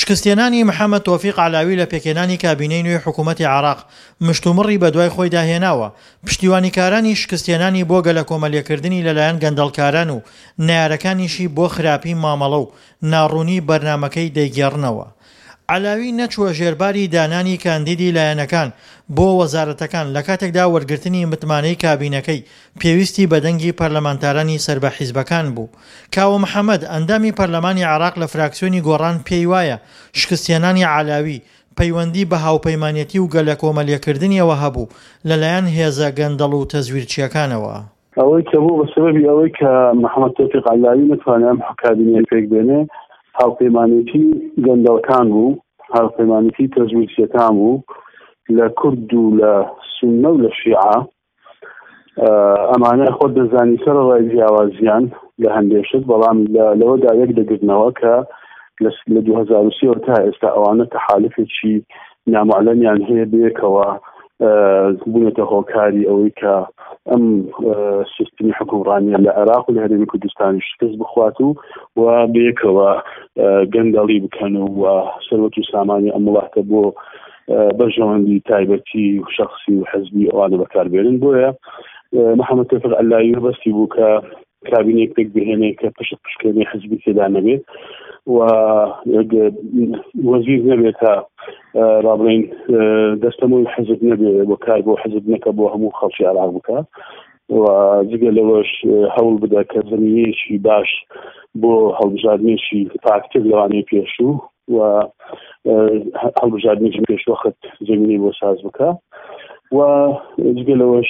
شکستێنانی محەممەد تۆفیق علاوی لە پێکێنانی کابینەی نوێی حکوومەتی عراق مشتومڕی بە دوای خۆی داهێناوە. پشتیوانیکارانی شکستێنانی بۆ گەلە کۆمەڵیەکردنی لەلایەن گەندەڵکاران و نایارەکانیشی بۆ خراپی مامەڵە و ناڕوونی بەرنامەکەی دەیگێڕنەوە. علاوی نەچووە ژێرباری دانانی کاندیدی لایەنەکان بۆ وەزارەتەکان لە کاتێکدا وەرگرتنی متمانەی کابینەکەی پێویستی بەدەنگی پەرلەمانتارانی سەربە حیزبەکان بوو. کاوە محەممەد ئەندامی پەرلەمانی عراق لە فراکسیۆنی گۆڕان پێی وایە شکستێنانی علاوی پەیوەندی بە هاوپەیمانێتی و گەلە کۆمەڵیەکردنیەوە هەبوو لەلایەن هێزە گەندەڵ و تەزویرچیەکانەوە. ئەوەی کە بوو بەسبەبی ئەوەی کە محەممەد تۆفیق علاوی نتوانێت کابینەی پێک بێنێ هاوپەیمانێتی گەندەڵکان بوو، هاوپەیمانێتی تەزویرچیەکان بوو لە کورد و لە سوننە و لە شیعە. ئەمانە خۆ دەزانی سەرەڕای جیاوازیان لە هەندێشت، بەڵام لەوەدا یەک دەگرنەوە کە لە 2030 تا ئێستا ئەوانە تەحالفێکی نامعلەمیان هەیە بێکەوە بوونەتە هۆکاری ئەوەی کە ئەم سیستمی حکومڕانیە لە عێراق و لە هەرێمی کوردستانی شکست بخوات و بێکەوە گەندەڵی بکەن و سەرۆکی سامانی ئەم وڵاتە بۆ بەرژەوەندی تایبەتی و شخصی و حەزبی ئەوانە بەکاربێنن. بۆیە محەممەد تۆفیق علاوی بەستی بوو کە کابینەیەک پێک بهێنێ کە پشتکردنی حەزبی تێدا نەبێت و وەزیر نەبێت تا ڕابڵین دەستەمۆی حەزب نەبێت بۆ کار بۆ حەزب نەکە بۆ هەموو خەڵکی عێراق بکات و جگە لەوەش هەوڵ بدە کە زمینەیەکی باش بۆ هەڵبژاردنێکی پاکتر لەوانەیە پێشوو و هەڵبژاردنێکی پێشوەخت زمینەی بۆ ساز بکە و جگە لەوەش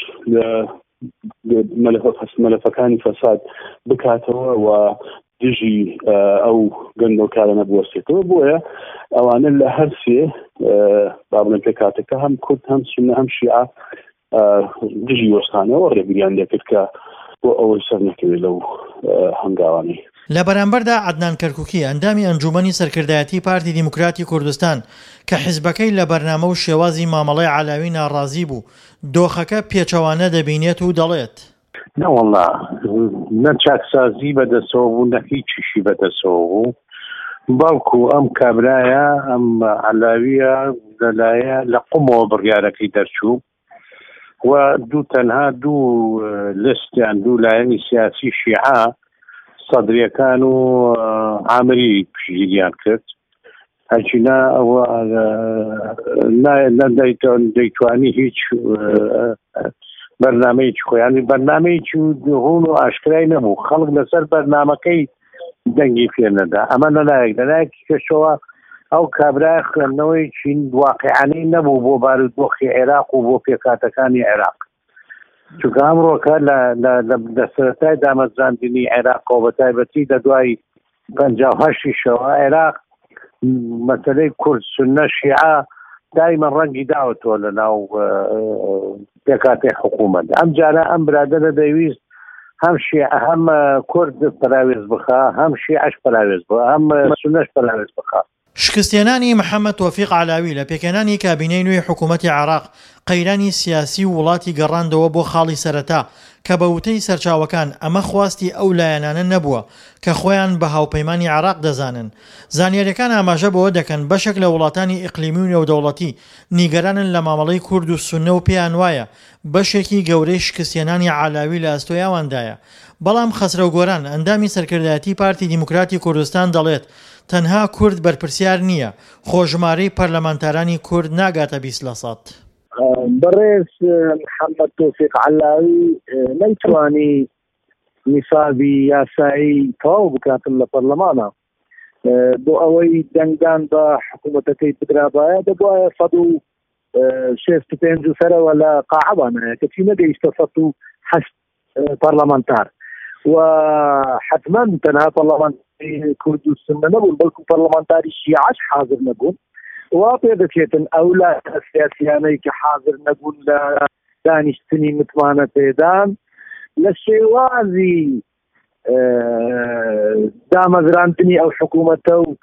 مەلەفەکانی فەساد بکاتەوە و دژی ئەو گەندەڵکارانە بوەستێتەوە. بۆیە ئەوانە لە هەر سێ بابڵێن پێ کاتەکە هەم کورد هەم سوننە هەم شیعە دژی وەستانەوە ڕێگریان لێکرد کە بۆ ئەوەی سەر نەکەوێت لەو هەنگاوانەی. لە بەرامبەردا عەدنان کەرکووکی ئەندامی ئەنجومەنی سەرکردایەتی پارتی دیموکراتی کوردستان کە حیزبەکەی لە بەرنامە و شێوازی مامەڵەی علاوی ناڕازی بوو دۆخەکە پێچەوانە دەبینێت و دەڵێت نەوەڵا نە چاکسازی بەدەسەوە بوو نە هیچیشی بەدەسەوە بوو، بەڵکو ئەم کابرایە ئەم علاویە لەلایە لە قومەوە بڕیارەکەی دەرچوو و تەنها دوو لستیان دوو لایەنی سیاسی شیعە سەدرەکان و عامری پشگیریان کرد. هەرچینا ئەوە دەیتوانی هیچ بەرنامەیەکی خۆیانی بەرنامەیەکی هون و ئاشکرای نەبوو. خەڵک لەسەر بەرنامەکەی دەنگی پێ نەدا. ئەمە لەلایەکی کەشەوە ئەو کابرای خوێندنەوەیکی واقعانەی نەبوو بۆ بارودۆخی عێراق و بۆ پێکاتەکانی عێراق، چونکە ئەمڕۆکە لە سەرەتای دامەزراندنی عێراقەوە بە تایبەتی لە دوای 58 شەوە عێراق مەسەلەی کورد سوننە شیعە دایمە ڕەنگی داوەتەوە لە ناو پێکاتی حکوومەت. ئەم جارە ئەم برادەرە دەویست هەم شیعە هەم کورد پەراوێز بخە، هەم شیعەش پەراوێز بخە، هەم سوننەش پەراوێز بخە. شکستێنانی محەممەد تۆفیق علاوی لە پێکێنانی کابینەی نوێی حکوومەتی عراق قەیرانی سیاسی و وڵاتی گەڕاندەوە بۆ خاڵی سەرەتا کە بە وتەی سەرچاوەکان ئەمە خواستی ئەو لایەنانە نەبووە کە خۆیان بە هاوپەیمانی عراق دەزانن. زانیاریەکان ئاماژە بەوە دەکەن بەشێک لە وڵاتانی ئیقلیمی و نێودەوڵەتی نیگەرانن لە مامەڵەی کورد و سوننە و پێیان وایە بەشێکی گەورەی شکستێنانی علاوی لە ئەستۆیاوەندایە. بەڵام خەسرە و گۆران ئەندامی سەرکردایەتی پارتی دیموکراتی کوردستان دەڵێت تەنها کورد بەرپرسیار نییە، خۆژمارەی پەرلەمانتارانی کورد ناگاتە 20%. بەڕێز محەممەد تۆفیق علاوی نەیتوانی نیسابی یاسایی تەواو بکاتن لە پەرلەمانە بۆ ئەوەی دەنگدان بە حکوومەتەکەی بدرابایە دەبوایە 165 سەرەوە لە قاعەبانەیە کە چی نەگەیشتە 108 پەرلەمانتار و حتما تەنها پەرلەمانتاری کورد و سوننە نەبوون بەڵکو پەرلەمانتاری شیعەش حاضر نەبوون. وا پێ دەچێتن ئەو لایەنە سیاسیانەی کە حاضر نەبوون لە دانیشتنی متمانە پێدان لە شێوازی دامەزراندنی ئەو حکوومەتە و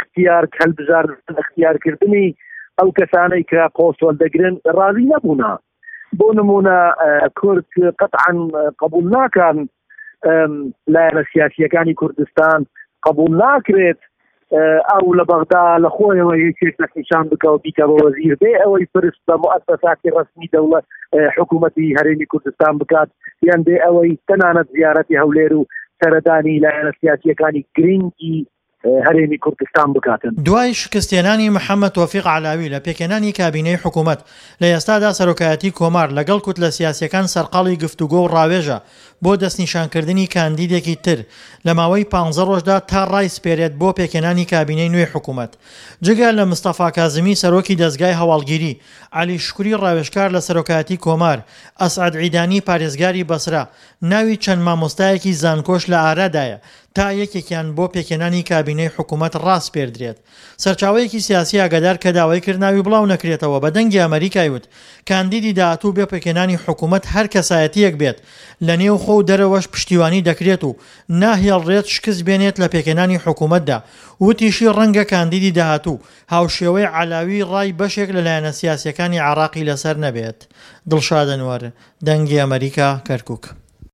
اختیارکردنی ئەو کەسانەی کە پۆست وەردەگرن ڕازی نەبوونا. بۆ نمونە کورد قەتعاً قبول ناکەن لایەنە سیاسیەکانی کوردستان قبول ناکرێت ئەو لە بەغدا لە خۆیەوە یەکێک نەخیشان بکەوە بیکە بە وەزیر بێ ئەوەی فرست بە مؤسساتی ڕسمی دەوڵەت حکوومەتی هەرێمی کوردستان بکات یان بێ ئەوەی تەنانەت زیارەتی هەولێر و سەردانی لایەنە سیاسیەکانی گرنگی هەرێمی کوردستان بکاتن. دوای شکستێنانی محەممەد تۆفیق علاوی لە پێکێنانی کابینەی حکوومەت لە ئێستادا سەرۆکایەتی کۆمار لەگەڵ کوت لە سیاسیەکان سەرقاڵی گفتوگۆ و ڕاوێژە بۆ دەستنیشانکردنی کاندیدێکی تر لە ماوەی 15 ڕۆژدا تا ڕای سپێرێت بۆ پێکێنانی کابینەی نوێی حکوومەت. جگە لە مستەفا کازمی سەرۆکی دەستگای هەواڵگیری، علی شکوری ڕاوێژکار لە سەرۆکایەتی کۆمار، ئەسعەد عیدانی پارێزگاری بەسرا ناوی چەند مامۆستایەکی زانکۆش لە ئارادایە تا یەکێکیان بۆ پێکێنانی کابینەی حکوومەت ڕاستپێردرێت. سەرچاوەیەکی سیاسی ئاگادار کە داوای کرد ناوی بڵاو نەکرێتەوە بە دەنگی ئەمریکای وت کاندیدی داهاتوو بێ پێکێنانی حکوومەت هەر کەسایەتیەک بێت لە نێو خۆ و دەرەوەش پشتیوانی دەکرێت و ناهێڵڕێت شکست بێنێت لە پێکێنانی حکوومەتدا. وتیشی ڕەنگە کاندیدی داهاتوو هاوشێوەی علاوی ڕای بەشێک لەلایەنە سیاسیەکانی عێراقی لەسەر نەبێت. دڵشاد ئەنوەر، دەنگی ئەمریکا، کەرکووک.